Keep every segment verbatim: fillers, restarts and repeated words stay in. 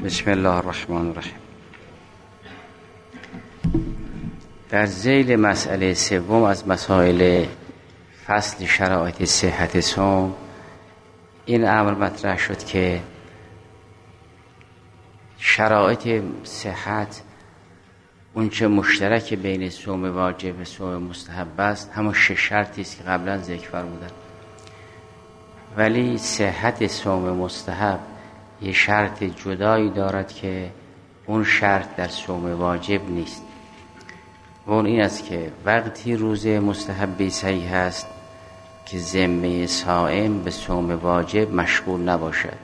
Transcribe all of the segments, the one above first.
بسم الله الرحمن الرحیم. در ذیل مسئله سوم از مسائل فصل شرایط صحت صوم این امر مطرح شد که شرایط صحت اون چه مشترک بین صوم واجب و صوم مستحب است همون شش شرطی است که قبلا ذکر فرمودم، ولی صحت صوم مستحب یه شرط جدایی دارد که اون شرط در صوم واجب نیست و اون این است که وقتی روزه مستحبی صحیح است که ذمه صائم به صوم واجب مشغول نباشد.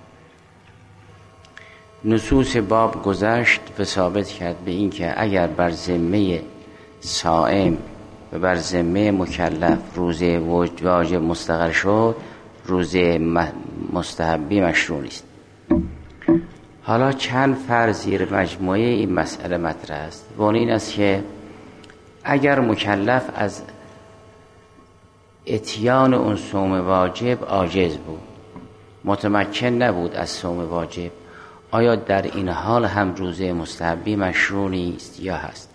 نصوص باب گذشت و ثابت کرد به این که اگر بر ذمه صائم و بر ذمه مکلف روزه واجب مستقر شد، روزه مستحبی مشروع نیست. حالا چند فرض زیر مجموعه این مسئله مطرح است و اون این است که اگر مکلف از اتیان اون صوم واجب عاجز بود، متمکن نبود از صوم واجب، آیا در این حال هم روزه مستحبی مشروع نیست یا هست؟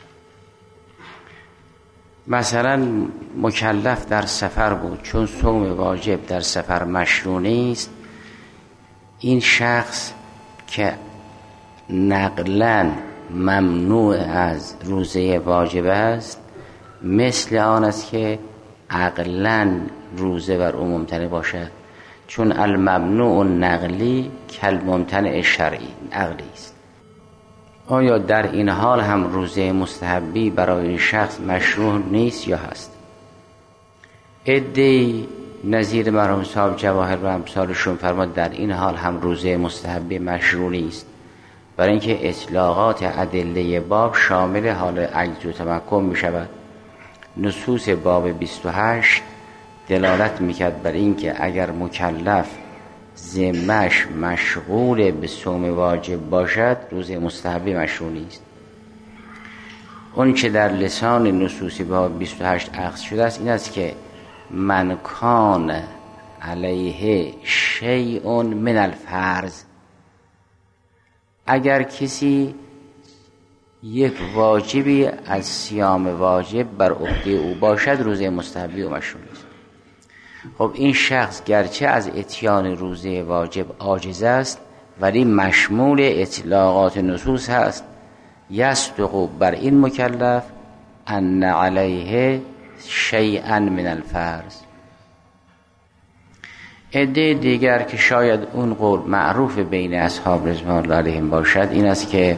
مثلا مکلف در سفر بود، چون صوم واجب در سفر مشروع نیست، این شخص که نقلاً ممنوع از روزه واجب است مثل آن است که عقلاً روزه بر او ممتنع باشد، چون الممنوع نقلی کالممتنع شرعی عقلی است. آیا در این حال هم روزه مستحبی برای این شخص مشروع نیست یا هست؟ عده‌ای نظیر مرحوم صاحب جواهر و امثالشون فرمود در این حال هم روزه مستحبی مشروع نیست، برای اینکه اطلاقات ادله باب شامل حال عجز و تمکن می شود. نصوص باب بیست و هشت دلالت میکرد بر اینکه اگر مکلف ذمه‌اش مشغول به صوم واجب باشد روزه مستحبی مشروع نیست. اون چه در لسان نصوص باب بیست و هشت اخذ شده است این است که من کان علیه شیء من الفرض، اگر کسی یک واجبی از صیام واجب بر عهده او باشد روزه مستحبی و مشروع نیست. خب این شخص گرچه از اتیان روزه واجب عاجز است ولی مشمول اطلاقات نصوص هست، یصدق بر این مکلف ان علیه شیئا من الفرض. عده دیگر که شاید اون قول معروف بین اصحاب رضوان الله علیهم باشد این است که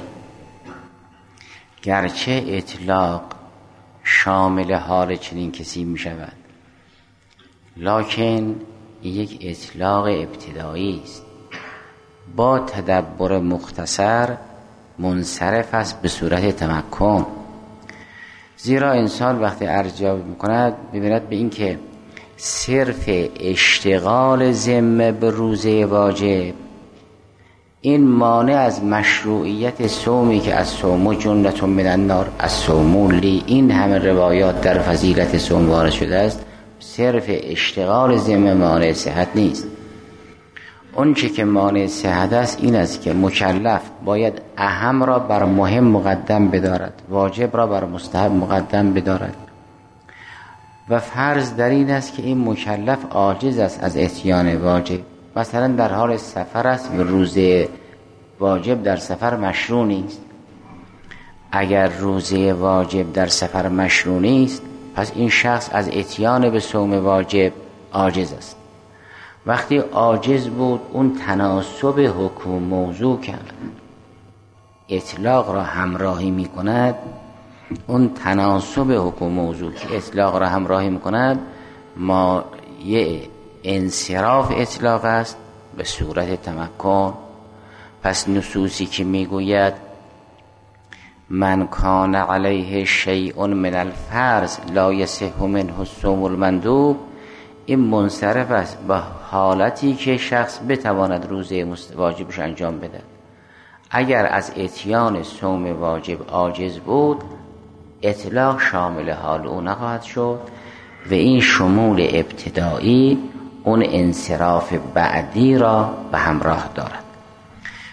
گرچه اطلاق شامل حال چنین کسی می شود لکن این یک اطلاق ابتدایی است، با تدبر مختصر منصرف است به صورت تمکن. زیرا انسان وقتی ارجاع می کند ببیند به این که صرف اشتغال ذمه به روزه واجب این مانع از مشروعیت صومی که از صوم جنة من النار از صوم لی این همه روایات در فضیلت صوم وارد شده است، صرف اشتغال ذمه مانع صحت نیست. اون چه که مانع صحت است این است که مکلف باید اهم را بر مهم مقدم بدارد، واجب را بر مستحب مقدم بدارد و فرض در این است که این مکلف عاجز است از اتیان واجب. مثلا در حال سفر است و روزه واجب در سفر مشروع نیست. اگر روزه واجب در سفر مشروع نیست پس این شخص از اتیان به صوم واجب عاجز است. وقتی عاجز بود اون تناسب حکم موضوع کرد، اطلاق را همراهی می کند، اون تناسب حکم موضوع که اطلاق را همراهی می کند مایه انصراف اطلاق است به صورت تمکن. پس نصوصی که می گوید من کان علیه شیء من الفرض لا یصح منه الصوم المندوب، این منصرف است به حالتی که شخص بتواند روزه واجبش انجام بده. اگر از اتیان صوم واجب عاجز بود اطلاق شامل حال او نخواهد شد و این شمول ابتدایی اون انصراف بعدی را به همراه دارد.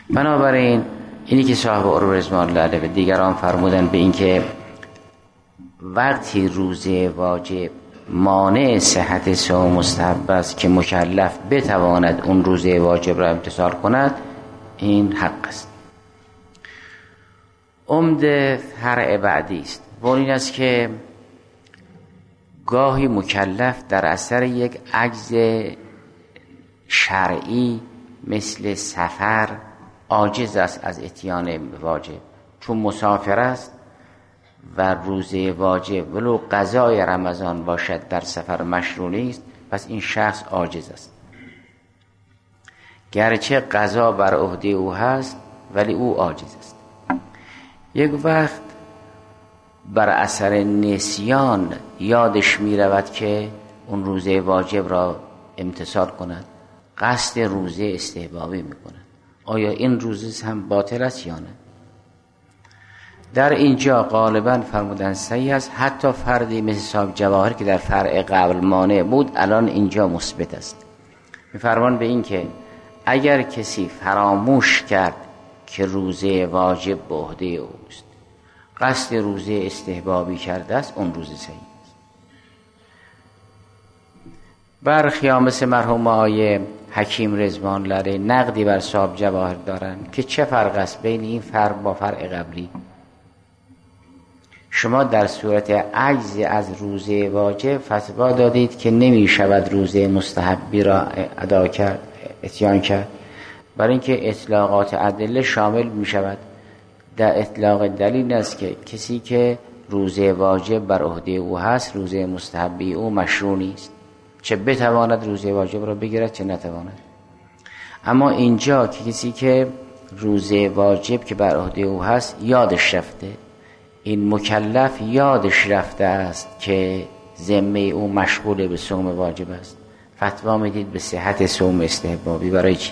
بنابراین اینی که صاحب عروة رضوان الله علیه و دیگران فرمودن به این که وقتی روزه واجب مانع صحت صوم مستحب است که مکلف بتواند اون روزه واجب را امتثال کند، این حق است. عمده فرع بعدی است و این است که گاهی مکلف در اثر یک عجز شرعی مثل سفر عاجز است از اتیان واجب، چون مسافر است و روزه واجب ولو قضای رمضان باشد در سفر مشروع نیست، پس این شخص عاجز است. گرچه قضا بر عهده او هست ولی او عاجز است. یک وقت بر اثر نسیان یادش می رود که اون روزه واجب را امتثال کند، قصد روزه استحبابی می کند. آیا این روزه هم باطل است یا نه؟ در اینجا غالبا فرمودن صحیح است. حتی فردی مثل صاحب جواهر که در فرع قبل مانع بود الان اینجا مثبت است. می‌فرمان به این که اگر کسی فراموش کرد که روزه واجب به عهده اوست، قصد روزه استحبابی کرده است، اون روزه صحیح است. برخی مثل مرحوم آقای حکیم رضوان الله علیه نقدی بر صاحب جواهر دارند که چه فرق است بین این فرق با فرع قبلی. شما در صورت عجز از روزه واجب فتوا دادید که نمی شود روزه مستحبی را ادا کرد، اتیان کرد، برای اینکه اطلاقات ادله شامل می شود. در اطلاق دلیل است که کسی که روزه واجب بر عهده او هست، روزه مستحبی او مشروع نیست، چه بتواند روزه واجب را بگیرد چه نتواند. اما اینجا که کسی که روزه واجب که بر عهده او هست یادش رفته، این مکلف یادش رفته است که ذمه او مشغول به صوم واجب است، فتوا میدید به صحت صوم استحبابی. برای چی؟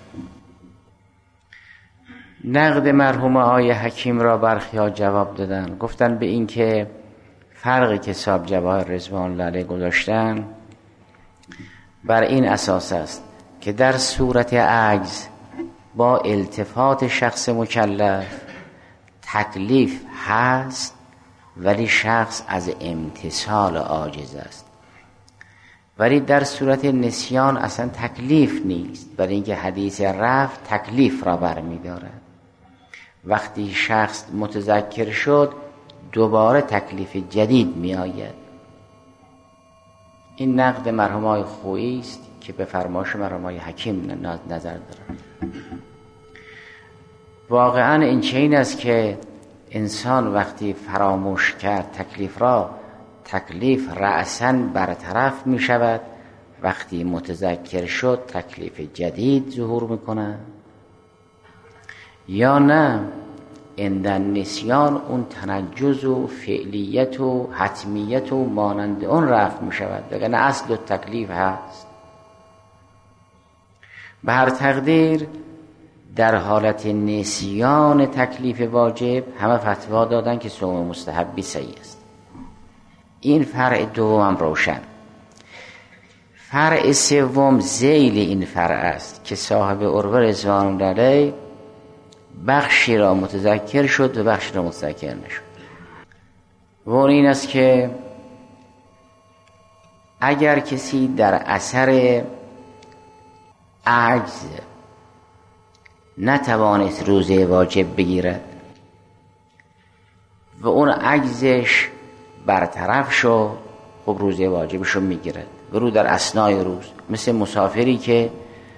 نقد مرحوم آقای حکیم را برخی‌ها جواب دادن، گفتن به این که فرقی که صاحب جواهر رضوان الله علیه گذاشتن بر این اساس است که در صورت عجز با التفات شخص مکلف تکلیف هست ولی شخص از امتثال عاجز است، ولی در صورت نسیان اصلا تکلیف نیست، برای اینکه حدیث رفع تکلیف را برمی دارد. وقتی شخص متذکر شد دوباره تکلیف جدید می آید. این نقد مرحوم آقای خویی است که به فرمایش مرحوم آقای حکیم نظر دارد. واقعا این چنین است که انسان وقتی فراموش کرد تکلیف را، تکلیف رأساً برطرف می شود. وقتی متذکر شد تکلیف جدید ظهور می کند، یا نه عند نسیان اون تنجز و فعلیت و حتمیت و مانند اون رفع می شود، دیگه نه اصل و تکلیف هست. به هر تقدیر در حالت نسیان تکلیف واجب همه فتوا دادن که صوم مستحبی صحیح است. این فرع دوم روشن. فرع سوم ذیل این فرع است که صاحب عروة رضوان الله علیه بخشی را متذکر شد و بخشی را متذکر نشد. و این است که اگر کسی در اثر عجز نتوانست روزه واجب بگیرد و اون عجزش برطرف شد، خب روزه واجبش رو میگیرد ولو در اثنای روز. مثل مسافری که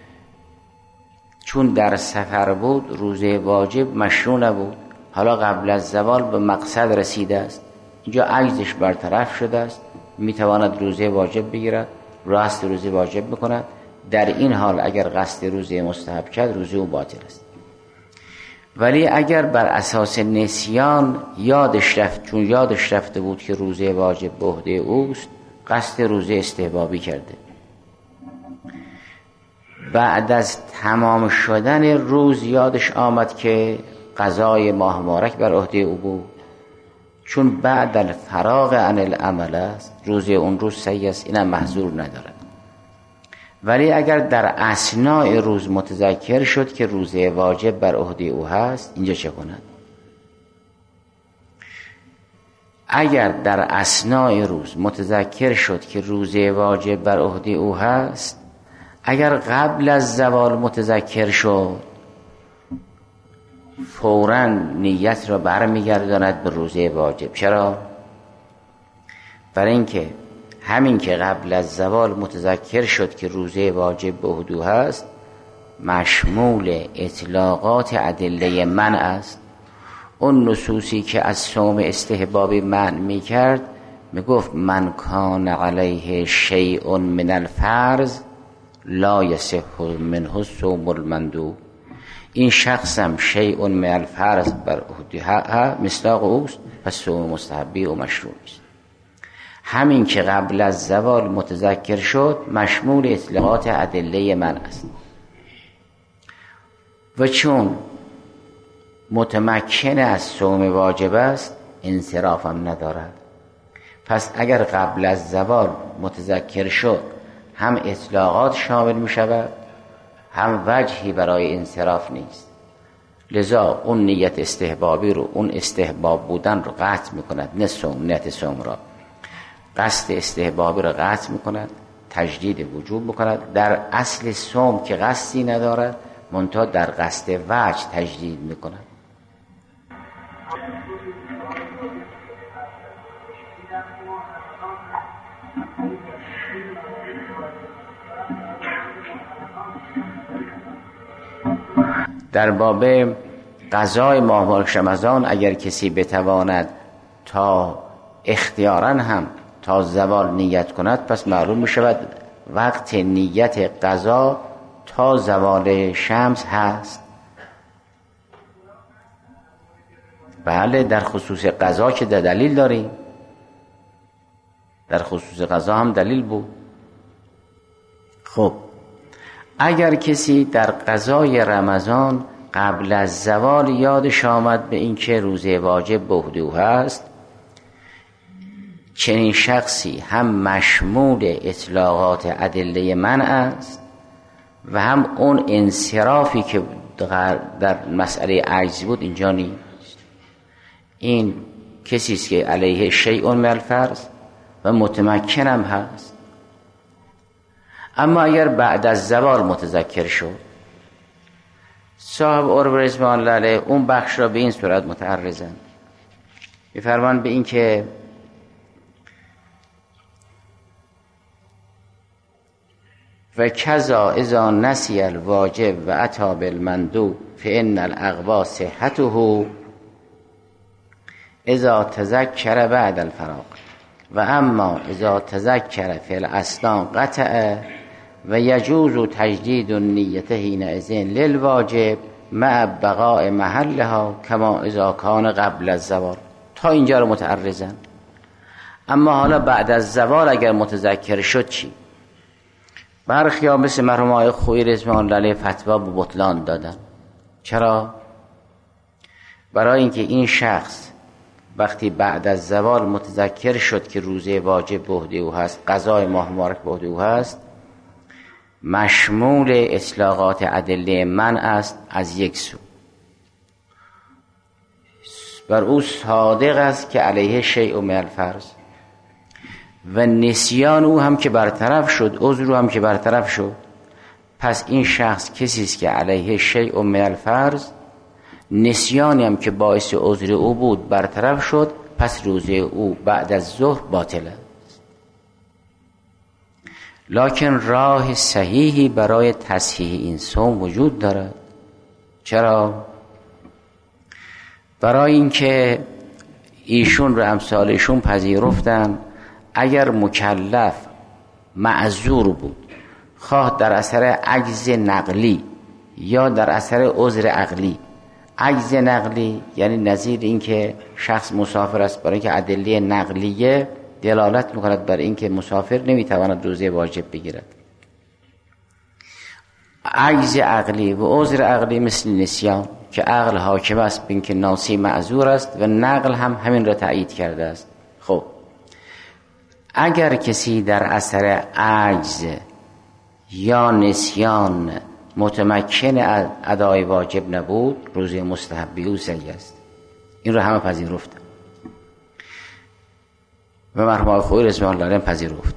چون در سفر بود روزه واجب مشروع نبود، حالا قبل از زوال به مقصد رسیده است، اینجا عجزش برطرف شده است، میتواند روزه واجب بگیرد، راست روزه واجب میکند. در این حال اگر قصد روزه مستحب کرد روزه او باطل است. ولی اگر بر اساس نسیان یادش رفت، چون یادش رفته بود که روزه واجب به عهده اوست، قصد روزه استحبابی کرده، بعد از تمام شدن روز یادش آمد که قضای ماه مبارک بر عهده او بود، چون بعد الفراغ عن العمل است، روزه اون روز صحیح است، اینم محظور ندارد. ولی اگر در اثناء روز متذکر شد که روزه واجب بر عهده او هست، اینجا چه کند؟ اگر در اثناء روز متذکر شد که روزه واجب بر عهده او هست، اگر قبل از زوال متذکر شد، فوراً نیت را برمیگرداند به روزه واجب. چرا؟ برای اینکه همین که قبل از زوال متذکر شد که روزه واجب به عهده او هست، مشمول اطلاقات ادله منع است. اون نصوصی که از صوم استحبابی منع می کرد، می گفت من کان علیه شیء من الفرض لا یصح منه الصوم المندوب. این شخصم شیء من الفرض بر عهده مصداق اوست، پس صوم مستحبی و مشروع است. همین که قبل از زوال متذکر شد مشمول اطلاقات ادله منع است و چون متمکن از صوم واجب است انصراف هم ندارد. پس اگر قبل از زوال متذکر شد هم اطلاقات شامل می شود، هم وجهی برای انصراف نیست. لذا اون نیت استحبابی رو، اون استحباب بودن رو قطع می کند، نه صوم، نیت صوم را، قصد استحبابی رو قطع می کند، تجدید وجوب میکند. در اصل صوم که قصدی ندارد، منتها در قصد وجه تجدید میکند. در باب قضای ماه مبارک رمضان اگر کسی بتواند تا اختیاراً هم تا زوال نیت کند، پس معلوم می شود وقت نیت قضا تا زوال شمس هست. بله، در خصوص قضا که در دلیل داریم، در خصوص قضا هم دلیل بود. خب اگر کسی در قضای رمضان قبل از زوال یادش آمد به این که روزه واجب به عهده او هست، چنین شخصی هم مشمول اطلاقات ادله منع است و هم اون انصرافی که در مسئله عجز بود اینجا نیست. این کسی است که علیه شیء من الفرض و متمکنم هست. اما اگر بعد از زوال متذکر شد، صاحب عروه رضوان الله علیه اون بخش را به این صورت متعرضند، می‌فرمایند به این که و کذا اذا نسی الواجب و اتی بالمندوب فان الاقوا صحته اذا تذکر بعد الفراغ و اما اذا تذکر فی الاثناء قطع و یجوز تجدید النیت حینئذ للواجب مع بقاء محلها کما اذا کان قبل الزوال. تا اینجا رو متعرضن. اما حالا بعد از زوال اگر متذکر شد چی؟ برخی ها مثل مرحوم آقای خویی رضوان الله علیه فتوا به بطلان دادن. چرا؟ برای اینکه این شخص وقتی بعد از زوال متذکر شد که روزه واجب به عهده او هست، قضای ماه مبارک به عهده او هست، مشمول اطلاقات ادله منع است از یک سو، بر او صادق است که علیه شیء من الفرض و نسیان او هم که برطرف شد، عذر او هم که برطرف شد. پس این شخص کسی است که علیه شیء من الفرض، نسیانی هم که باعث عذر او بود برطرف شد، پس روزه او بعد از ظهر باطل است. لکن راه صحیحی برای تصحیح این صوم وجود دارد. چرا؟ برای اینکه ایشون رو امثال ایشون پذیرفتن اگر مکلف معذور بود، خواه در اثر عجز نقلی یا در اثر عذر عقلی. عجز نقلی یعنی نظیر این که شخص مسافر است، برای اینکه ادله نقلیه دلالت میکند بر این که مسافر نمیتواند روزه واجب بگیرد. عجز عقلی و عذر عقلی مثل نسیان که عقل حاکم است به این که ناسی معذور است و نقل هم همین را تایید کرده است. خب اگر کسی در اثر عجز یا نسیان متمکن از ادای واجب نبود، روزه مستحبی او صحیح است. این رو همه پذیرفتن و مرحوم آقای خویی رضوان الله علیهم پذیرفت.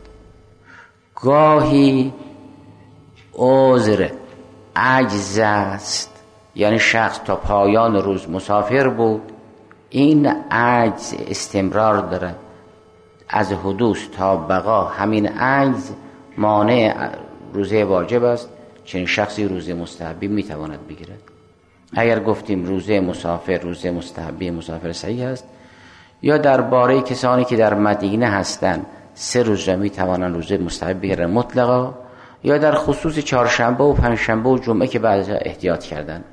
گاهی عذر عجز است، یعنی شخص تا پایان روز مسافر بود، این عجز استمرار داره از حدوث تا بقا، همین عجز مانع روزه واجب است، چنین شخصی روزه مستحبی میتواند بگیرد. اگر گفتیم روزه مسافر روزه مستحبی مسافر صحیح است، یا درباره کسانی که در مدینه هستند سه روز را میتوانند روزه مستحبی بگیرند مطلقا، یا در خصوص چهارشنبه و پنجشنبه و جمعه که بعد احتیاط کردند.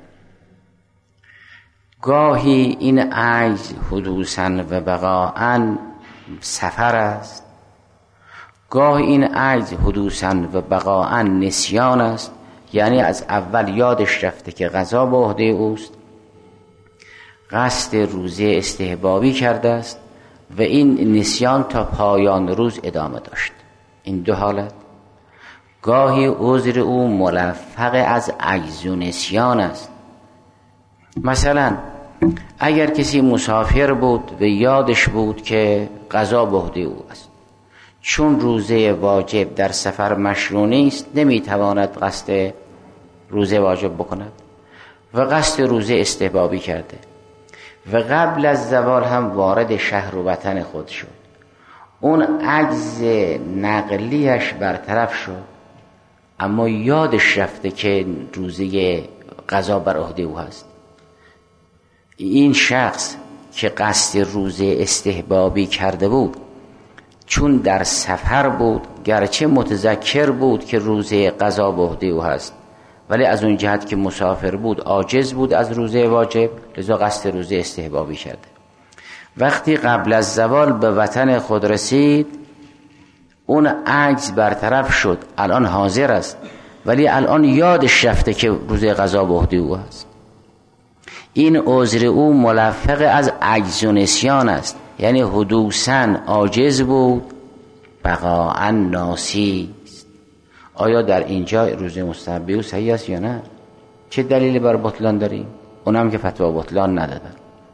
گاهی این عجز حدوثاً و بقاءً سفر است، گاهی این عجز حدوثاً و بقاءً نسیان است، یعنی از اول یادش رفته که قضا به عهده اوست، قصد روزه استحبابی کرده است و این نسیان تا پایان روز ادامه داشت. این دو حالت. گاهی عذر او ملفق از عجز و نسیان است. مثلا اگر کسی مسافر بود و یادش بود که قضا به عهده او است، چون روزه واجب در سفر مشروع نیست، نمیتواند قصد روزه واجب بکند و قصد روزه استحبابی کرده و قبل از زوال هم وارد شهر و وطن خود شد، اون عجز نقلیش برطرف شد، اما یادش رفته که روزه قضا بر عهده او هست. این شخص که قصد روزه استحبابی کرده بود، چون در سفر بود، گرچه متذکر بود که روزه قضا به عهده او هست، ولی از اون جهت که مسافر بود عاجز بود از روزه واجب، لذا قصد روزه استحبابی کرده. وقتی قبل از زوال به وطن خود رسید، اون عجز برطرف شد، الان حاضر است، ولی الان یادش رفته که روزه قضا به عهده او است. این عذر او ملفق از عجز و نسیان است، یعنی حدوثاً عاجز بود، بقاءً ناسی است. آیا در اینجا روزه مستحبی او صحیح است یا نه؟ چه دلیلی بر بطلان داریم؟ اونم که فتوا بطلان ندادن.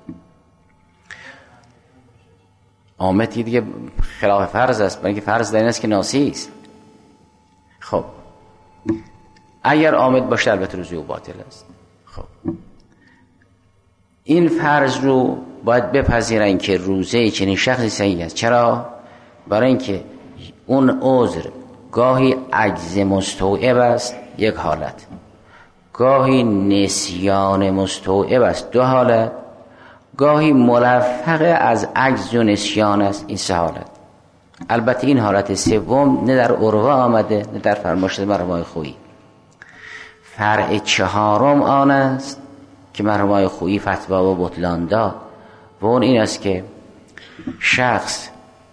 عامتی دیگه خلاف فرض است، برای اینکه فرض در این است که ناسی است. خب اگر عامد باشه البته روزه او باطل است. خب این فرض رو باید بپذیرن که روزه چنین شخصی صحیح است. چرا؟ برای اینکه اون عذر گاهی عجز مستوعب است، یک حالت، گاهی نسیان مستوعب است، دو حالت، گاهی ملفق از عجز و نسیان است، این سه حالت. البته این حالت سوم نه در عروه آمده نه در فرمایشات مرحوم آقای خویی. فرع چهارم آن است که مرحوم آقای خویی فتوا و بطلان داد و اون این است که شخص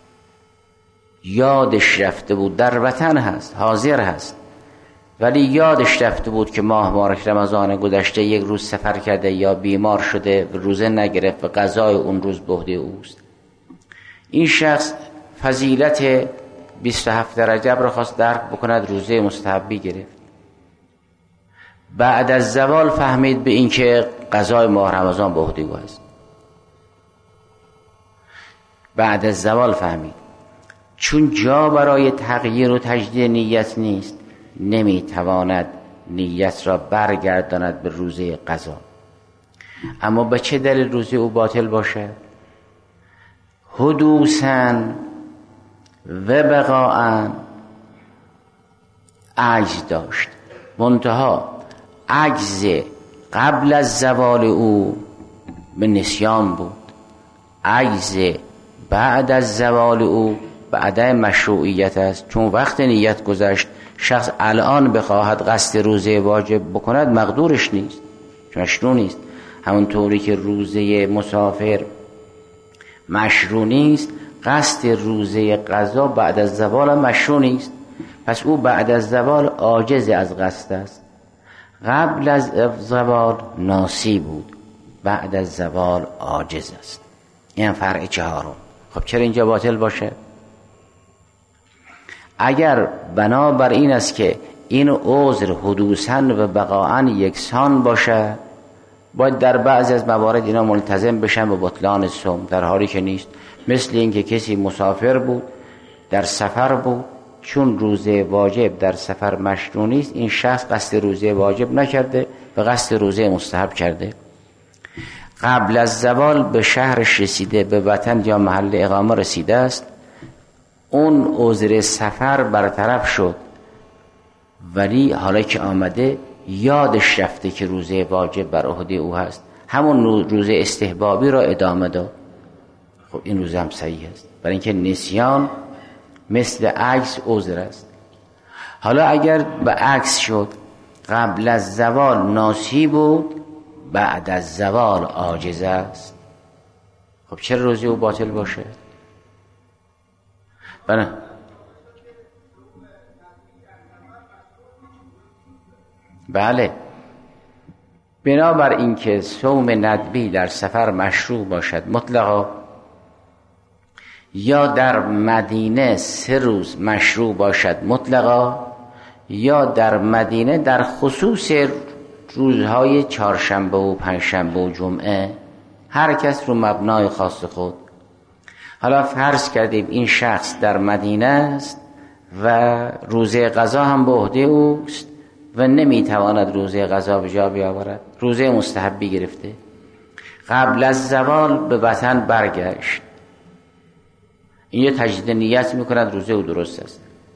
یادش رفته بود در وطن هست، حاضر هست، ولی یادش رفته بود که ماه مبارک رمضان گذشته یک روز سفر کرده یا بیمار شده و روزه نگرفت و قضای اون روز به عهده اوست. این شخص فضیلت بیست و هفت رجب را خواست درک بکند، روزه مستحبی گرفت. بعد از زوال فهمید به این که قضای ماه رمضان به عهده او است. بعد از زوال فهمید، چون جا برای تغییر و تجدید نیت نیست، نمیتواند نیت را برگرداند به روزه قضا. اما به چه دلیل روزه او باطل باشه؟ حدوثاً و بقاءً عجز داشت، منتها عجز قبل از زوال او به نسیان بود، عجز بعد از زوال او به عدم مشروعیت است. چون وقت نیت گذشت، شخص الان بخواهد قصد روزه واجب بکند مقدورش نیست، مشروع نیست. همونطوری که روزه مسافر مشروع نیست، قصد روزه قضا بعد از زوال مشروع نیست. پس او بعد از زوال عاجز از قصد است. قبل از زوال ناسی بود، بعد از زوال عاجز است. این فرع چهارم. خب چرا اینجا باطل باشه؟ اگر بنابر این است که این عذر حدوثاً و بقاعاً یکسان باشه، باید در بعضی از موارد اینا ملتزم بشن به بطلان صوم، در حالی که نیست. مثل این که کسی مسافر بود، در سفر بود، چون روزه واجب در سفر مشروع نیست، این شخص قصد روزه واجب نکرده و قصد روزه مستحب کرده. قبل از زوال به شهرش رسیده، به وطن یا محل اقامه رسیده است، اون عذر سفر برطرف شد، ولی حالا که آمده یادش رفته که روزه واجب بر عهده او هست، همون روزه استحبابی را ادامه داد. خب این روزه هم صحیح است، برای اینکه نسیان مثل عجز عذر است. حالا اگر به عکس شد، قبل از زوال ناسی بود، بعد از زوال عاجز است، خب چرا روزه او باطل باشه؟ بله بله بنابر اینکه صوم ندبی در سفر مشروع باشد مطلقا، یا در مدینه سه روز مشروع باشد مطلقا، یا در مدینه در خصوص روزهای چهارشنبه و پنجشنبه و جمعه، هر کس رو مبنای خاص خود. حالا فرض کردیم این شخص در مدینه است و روزه قضا هم به عهده اوست و نمیتواند روزه قضا به جا بیاورد، روزه مستحبی گرفته، قبل از زوال به وطن برگشت، این یه تجدید نیت میکند، روزه او درست است.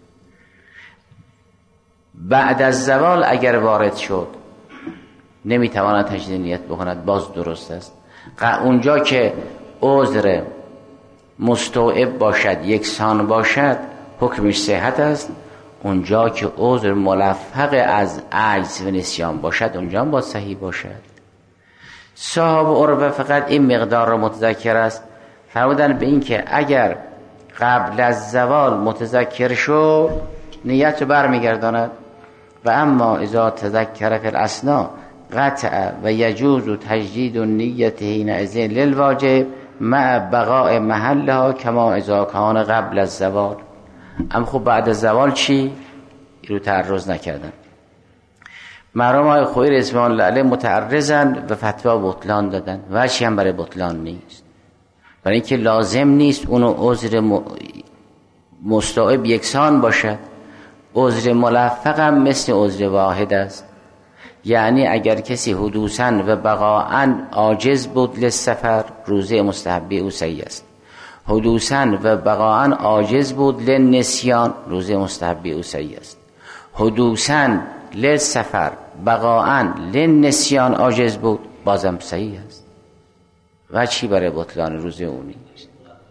بعد از زوال اگر وارد شد نمیتواند تجدید نیت بکند، باز درست است. اونجا که عذر مستوعب باشد، یکسان باشد، حکمش صحت است. اونجا که عذر ملفق از عجز و نسیان باشد، اونجا هم باید صحیح باشد. صاحب عربه فقط این مقدار را متذکر است، فرمودن به این که اگر قبل از زوال متذکر شد نیت رو برمیگرداند، و اما اذا تذکر فی الاسنا قطع و یجوز و تجدید و نیت حینئذ للواجب مع بقاء محلها کما اذا کان قبل از زوال. اما خب بعد از زوال چی؟ رو تعرض نکردن. مرحوم آقای خویی رضوان الله علیه متعرضن و فتوا بطلان دادن، وجهی هم برای بطلان نیست، برای اینکه لازم نیست اونو عذر مستوعب یکسان باشد. عذر ملفق هم مثل عذر واحد است، یعنی اگر کسی حدوثاً و بقاعاً عاجز بود للسفر، روزه مستحبی او صحیح است. حدوثاً و بقاعاً عاجز بود للنسیان، روزه مستحبی او صحیح است. حدوثاً للسفر بقاعاً للنسیان عاجز بود، بازم صحیح است. و چی برای بطلان روزه او نیست؟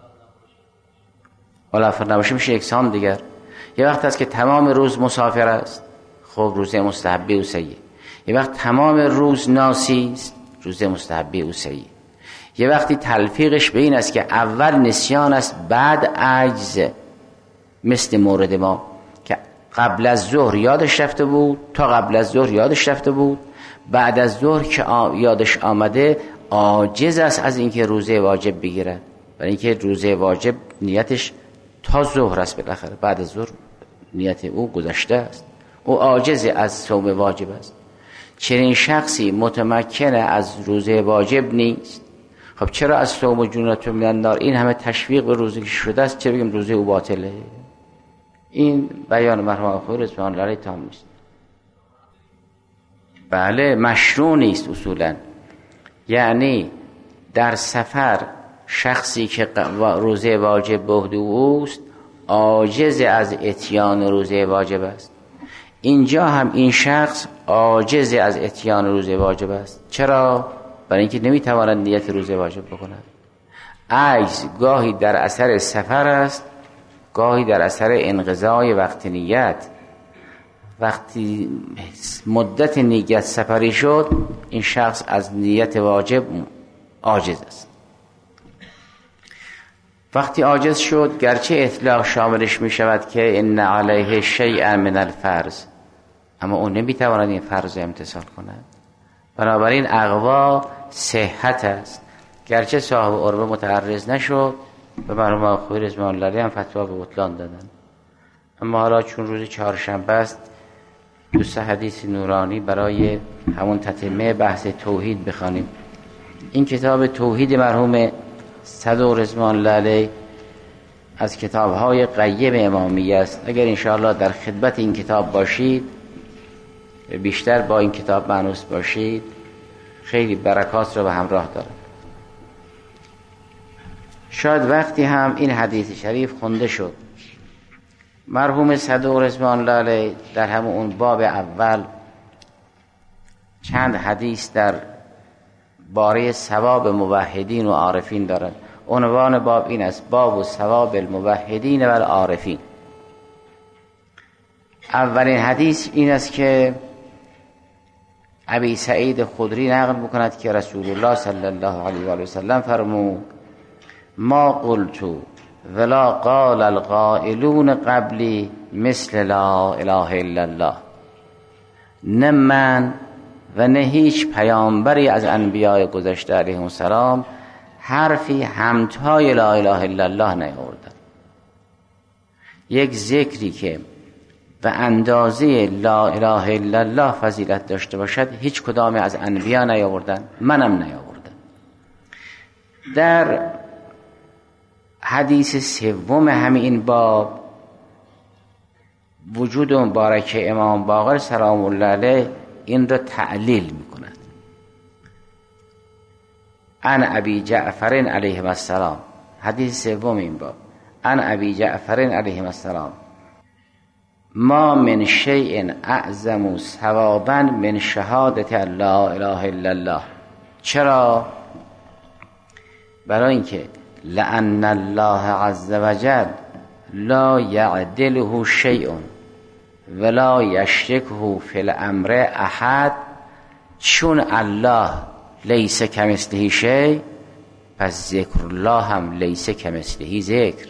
ولی افراد نباشه میشه یکسان دیگر. یه وقت هست که تمام روز مسافر است، خب روزه مستحبی او صحیح. یه وقت تمام روز ناسی است، روزه مستحبی او صحیح. یه وقتی تلفیقش به این است که اول نسیان است بعد عجز، مثل مورد ما که قبل از ظهر یادش رفته بود، تا قبل از ظهر یادش رفته بود، بعد از ظهر که یادش آمده عاجز است از اینکه روزه واجب بگیرد، برای اینکه روزه واجب نیتش تا ظهر است، بالاخره بعد از ظهر نیت او گذشته است، او عاجز از صوم واجب است. چنین شخصی متمکن از روزه واجب نیست. خب چرا از صوم جنت من النار این همه تشویق به روزه که شده است، چرا بگیم روزه او باطله؟ این بیان مرحوم خویی رضوان الله علیه تام نیست. بله مشروع نیست اصولا. یعنی در سفر شخصی که روزه واجب به عهده اوست عاجز از اتیان روزه واجب است. اینجا هم این شخص عاجز از اتیان روزه واجب است. چرا؟ برای اینکه نمیتواند نیت روزه واجب بکند. عجز گاهی در اثر سفر است، گاهی در اثر انقضای وقت نیت. وقتی مدت نیت سفری شد این شخص از نیت واجب عاجز است. وقتی عاجز شد گرچه اطلاق شاملش می شود که ان علیه شیئا من الفرض، اما اون نمیتواند این فرض امتثال کند. بنابراین اقوا صحت است. گرچه صاحب عربه متعرض نشد و مرحوم خویی رضوان الله علیه هم فتوا به بطلان دادن، اما حالا چون روز چهارشنبه است دوست حدیث نورانی برای همون تتمه بحث توحید بخوانیم. این کتاب توحید مرحوم صدوق رضوان الله علیه از کتاب‌های قیم امامیه است. اگر انشاءالله در خدمت این کتاب باشید، بیشتر با این کتاب مانوس باشید، خیلی برکات رو به همراه داره. شاید وقتی هم این حدیث شریف خونده شد، مرحوم صدوق رضوان الله علیه در همون اون باب اول چند حدیث در باره ثواب موحدین و عارفین دارن. عنوان باب این است: باب ثواب الموحدین و العارفین. اولین حدیث این است که ابی سعید خدری نقل میکند که رسول الله صلی الله علیه و آله و سلم فرمود: ما قلت ولا قال القائلون قبلی مثل لا اله الا الله. نه من و نه هیچ پیامبری از انبیاء گذشته علیهم السلام حرفی همتای لا اله الا الله نیاوردن. یک ذکری که به اندازه لا اله الا الله فضیلت داشته باشد هیچ کدام از انبیا نیاوردن، منم نیاوردم. در حدیث سوم همین باب وجود مبارک امام باقر سلام الله علیه این را تعلیل میکند. عن ابی جعفر علیه السلام، حدیث سوم این باب، عن ابی جعفر علیه السلام: ما من شیء اعظم ثوابا من شهادت لا اله الا الله. چرا؟ برای اینکه لأن الله عز وجل لا یعدله شیء ولا یشرکه فی الامر احد. چون الله لیس کمثله شیء، پس ذکر الله هم لیس کمثله ذکر.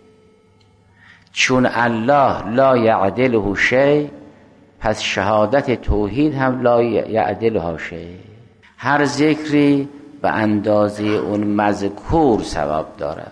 چون الله لا یعدله شیء، پس شهادت توحید هم لا یعدلها شیء. هر ذکری به اندازه اون مذکور ثواب دارد.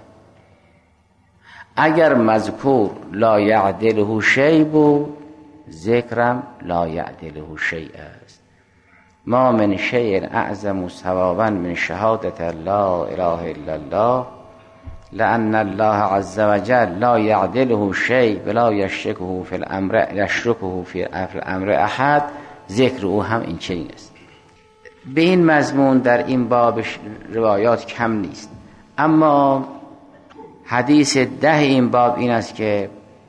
اگر مذکور لا یعدله شیء بود، ذکرم لا یعدله شیء است. ما من شیء اعظم ثوابا من شهادت لا اله الا الله لأن الله عز وجل لا یعدله شیء ولا یشرکه فی الامر یشرکه فی الامر احد. ذکر او هم این چنین است. به این مضمون در این باب روایات کم نیست، اما حدیث ده این باب این است که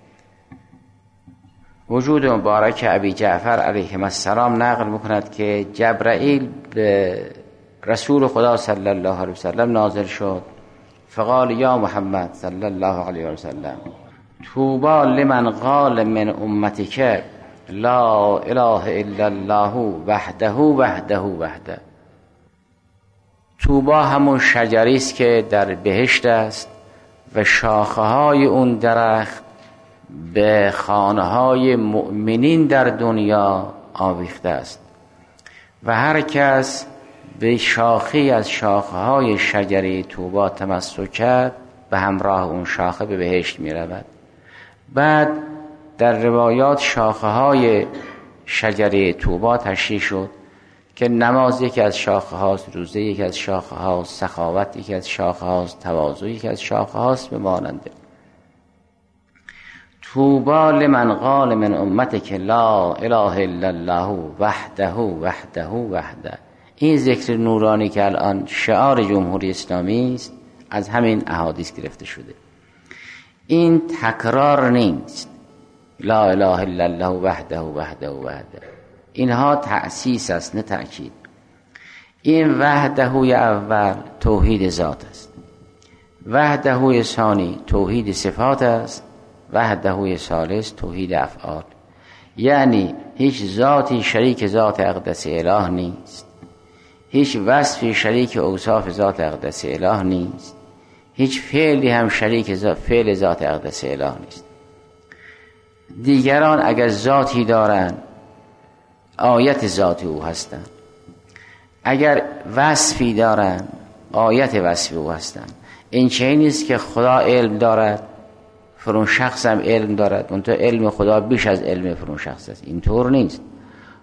وجود مبارک ابی جعفر علیه السلام نقل میکند که جبرائیل به رسول خدا صلی الله علیه وسلم نازل شد، فقال یا محمد صلی الله علیه وسلم: طوبی لمن قال من امتک لا اله الا الله وحده وحده وحده. طوبی همون شجری است که در بهشت است و شاخه های اون درخت به خانه های مؤمنین در دنیا آویخته است و هر کس به شاخه از شاخه های شجره طوبی تمسک کرد به همراه اون شاخه به بهشت می رود. بعد در روایات شاخه های شجره طوبی تشریح شد که نماز یکی از شاخه هاست، روزه یکی از شاخه هاست، سخاوت یکی از شاخه هاست، تواضع یکی از شاخه هاست به ماننده. طوبی لمن قال من امتک لا اله الا الله وحده وحده وحده. این ذکر نورانی که الان شعار جمهوری اسلامی است از همین احادیث گرفته شده. این تکرار نیست، لا اله الا الله وحده وحده وحده. اینها تأسیس است نه تأکید. این وحده اول توحید ذات است، وحده ثانی توحید صفات است، وحده ثالث توحید افعال. یعنی هیچ ذاتی شریک ذات اقدس اله نیست، هیچ وصفی شریک اوصاف ذات اقدس اله نیست، هیچ فعلی هم شریک فعل ذات اقدس اله نیست. دیگران اگر ذاتی دارن آیت ذات او هستند، اگر وصفی دارن آیت وصف او هستند. این چه نیست که خدا علم دارد فرون شخص هم علم دارد، منتها علم خدا بیش از علم فرون شخص است. اینطور نیست.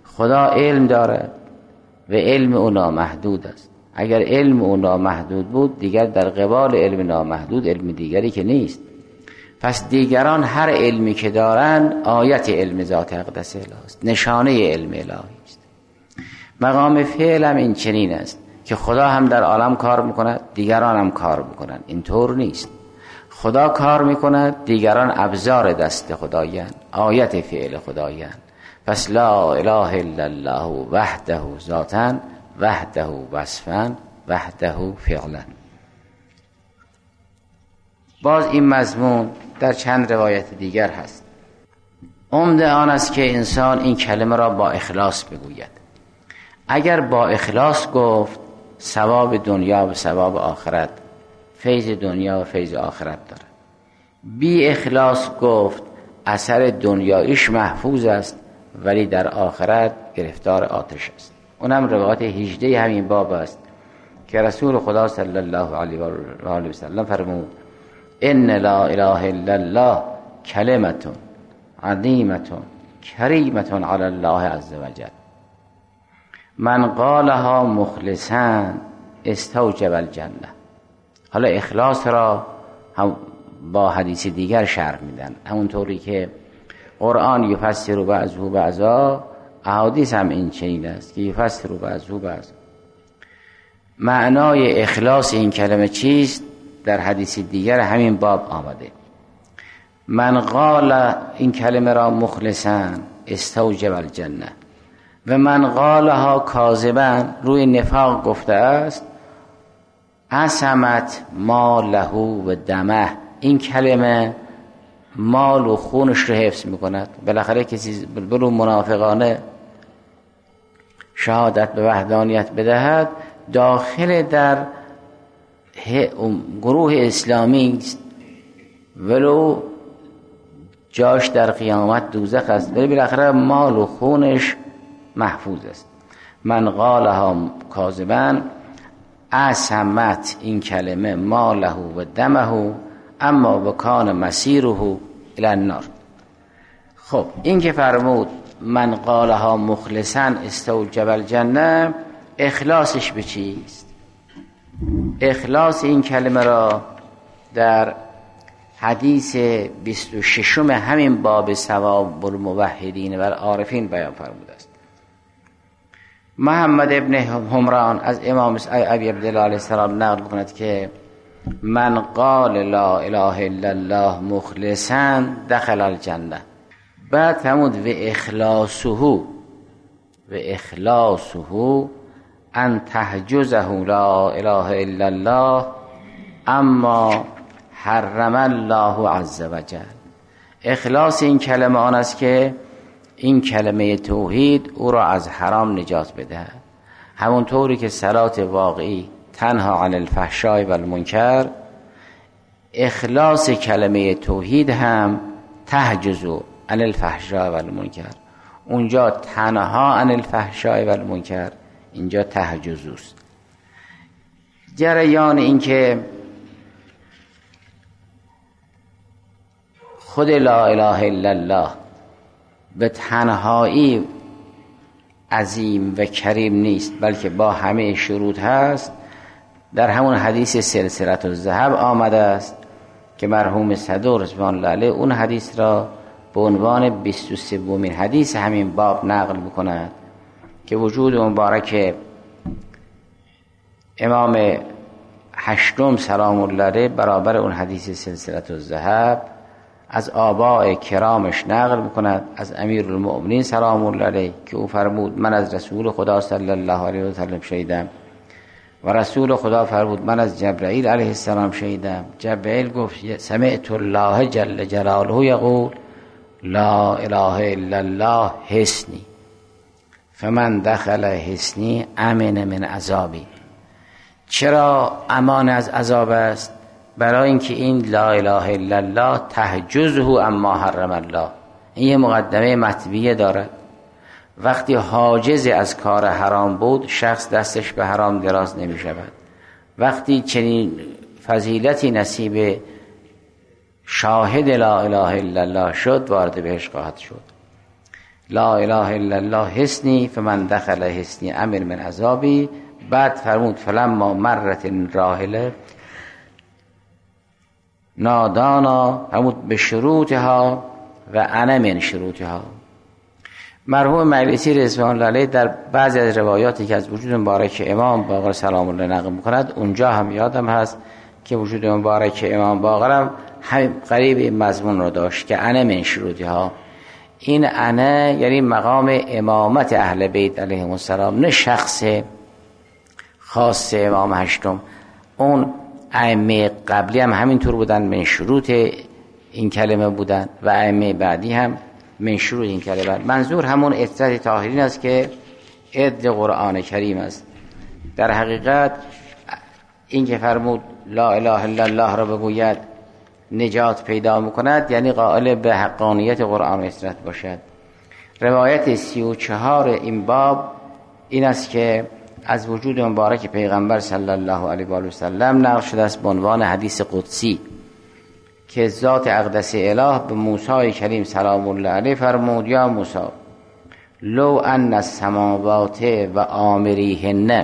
خدا علم دارد و علم او نامحدود است. اگر علم او نامحدود بود دیگر در قبال علم نامحدود علم دیگری که نیست. پس دیگران هر علمی که دارند آیت علم ذات اقدس الهی است، نشانه علم الهی است. مقام فعل هم این چنین است که خدا هم در عالم کار میکند، دیگران هم کار میکنند. اینطور نیست. خدا کار میکند، دیگران ابزار دست خدایند، آیت فعل خدایند. پس لا اله الا الله وحده ذاتا وحده وصفا وحده فعلا. باز این مضمون در چند روایت دیگر هست. عمده آن است که انسان این کلمه را با اخلاص بگوید. اگر با اخلاص گفت ثواب دنیا و ثواب آخرت، فیض دنیا و فیض آخرت داره. بی اخلاص گفت اثر دنیایش محفوظ است ولی در آخرت گرفتار آتش است. اونم روایت هجده همین باب است که رسول خدا صلی الله علیه و آله و سلم فرمود ان لا اله الا الله کلمة عظیمة کریمة علی الله عز وجل من قالها مخلصا استوجب الجنه. حالا اخلاص را هم با حدیث دیگر شرح میدن، همونطوری که قرآن یفسر بعضه بعضا، احادیث هم این چنین است که یفسر بعضه بعضا. معنای اخلاص این کلمه چیست؟ در حدیث دیگر همین باب آمده. من قال این کلمه را مخلصا استوجب الجنه و من قالها کاذبا روی نفاق گفته است عصمت ماله و دمه. این کلمه مال و خونش رو حفظ میکند. بالاخره کسی بلو منافقانه شهادت به وحدانیت بدهد داخل در گروه اسلامی است ولو جاش در قیامت دوزخ است ولی بالاخره مال و خونش محفوظ است. من قالها کاذبا عصمت این کلمه ماله و دمه اما بکان مسیره الی النار. خب این که فرمود من قالها مخلصا استوجب الجنه، اخلاصش به چیست؟ اخلاص این کلمه را در حدیث بیست و ششم همین باب ثواب الموحدین و العارفین بیان فرموده است. محمد ابن حمران از امام ابی عبدالله علیه السلام نقل کند که من قال لا اله الا الله مخلصا دخل الجنه. بعد فرمود و اخلاصه و اخلاصه ان تحجزه لا اله الا الله اما حرم الله عز وجل. اخلاص این کلمه آن است که این کلمه توحید او را از حرام نجات بدهد. همونطوری که صلات واقعی تنها عن الفحشاء و المنکر، اخلاص کلمه توحید هم تحجزو عن الفحشاء و المنکر. اونجا تنها عن الفحشاء و المنکر، اینجا تحجزوست. جریان این که خود لا اله الا الله به تنهایی عظیم و کریم نیست بلکه با همه شروط هست، در همون حدیث سلسله الذهب آمده است که مرحوم صدوق رضوان الله علیه اون حدیث را به عنوان بیست و سومین حدیث همین باب نقل میکند که وجود مبارک امام هشتم سلام الله علیه برابر اون حدیث سلسله الذهب از آباء کرامش نقل میکند، از امیرالمؤمنین سلام الله علیه که او فرمود من از رسول خدا صلی الله علیه و سلم شنیدم و رسول خدا فرمود من از جبرائیل علیه السلام شنیدم. جبرائیل گفت سمعت الله جل جلاله یقول لا اله الا الله حصنی فمن دخل حصنی امن من عذابی. چرا امان از عذاب است؟ برای اینکه این لا اله الا الله تحجزه اما حرم الله. این یه مقدمه مطبیعه دارد. وقتی حاجز از کار حرام بود شخص دستش به حرام دراز نمی شود. وقتی چنین فضیلتی نصیب شاهد لا اله الا الله شد وارد بهش خواهد شد. لا اله الا الله حصنی فمن دخل حصنی امن من عذابی. بعد فرمود فلما مرت راحله نادانا، فرمود به شروطها و انا من شروطها. مرحوم مجلسی رضوان الله علیه در بعضی از روایاتی که از وجود مبارک امام باقر سلام الله نقل می‌کند، اونجا هم یادم هست که وجود مبارک امام باقر هم همین قریب این مضمون رو داشت که انا من شروطها. این انا یعنی مقام امامت اهل بیت علیهم السلام، نه شخص خاص امام هشتم. اون ائمه قبلی هم همینطور بودن، من شروط این کلمه بودن و ائمه بعدی هم من شروط این کلمه. منظور همون عترت طاهرین است که عد قرآن کریم است. در حقیقت این که فرمود لا اله الا الله را بگوید نجات پیدا میکند، یعنی قائل به حقانیت قرآن و عترت باشد. روایت سی و چهار این باب این است که از وجود مبارک پیغمبر صلی الله علیه و آله و سلم نقل شده است به عنوان حدیث قدسی که ذات اقدس اله به موسی کریم سلام الله علیه فرمود یا موسی لو ان السماوات و آمریهن،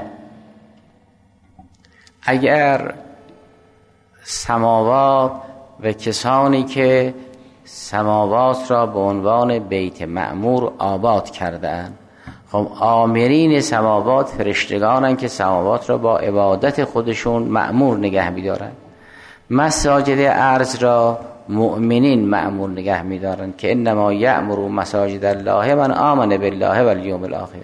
اگر سماوات و کسانی که سماوات را به عنوان بیت معمور آباد کرده‌اند. خب آمرین سماوات فرشتگانند که سماوات را با عبادت خودشون معمور نگه می‌دارند. مساجد ارض را مؤمنین معمور نگه می‌دارند که انما یأمر مساجد الله من آمن بالله و الیوم الاخر.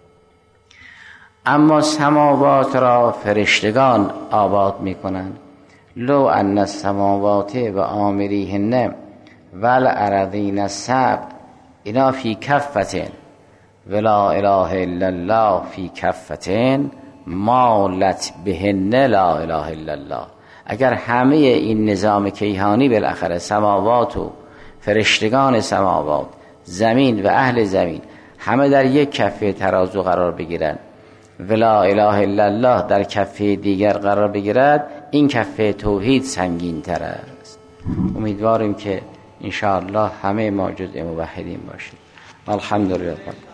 اما سماوات را فرشتگان آباد می‌کنند. لو ان السماوات و آمریهن والارضین السبع اینا فی کفتین ولا اله الا الله فی کفتین مالت بهن لا اله الا الله. اگر همه این نظام کیهانی بالاخره سماوات و فرشتگان سماوات، زمین و اهل زمین همه در یک کفه ترازو قرار بگیرند و لا اله الا الله در کفه دیگر قرار بگیرد، این کفه توحید سنگین تر است. امیدواریم که ان شاء الله همه ما جزء موحدین باشیم. الحمدلله.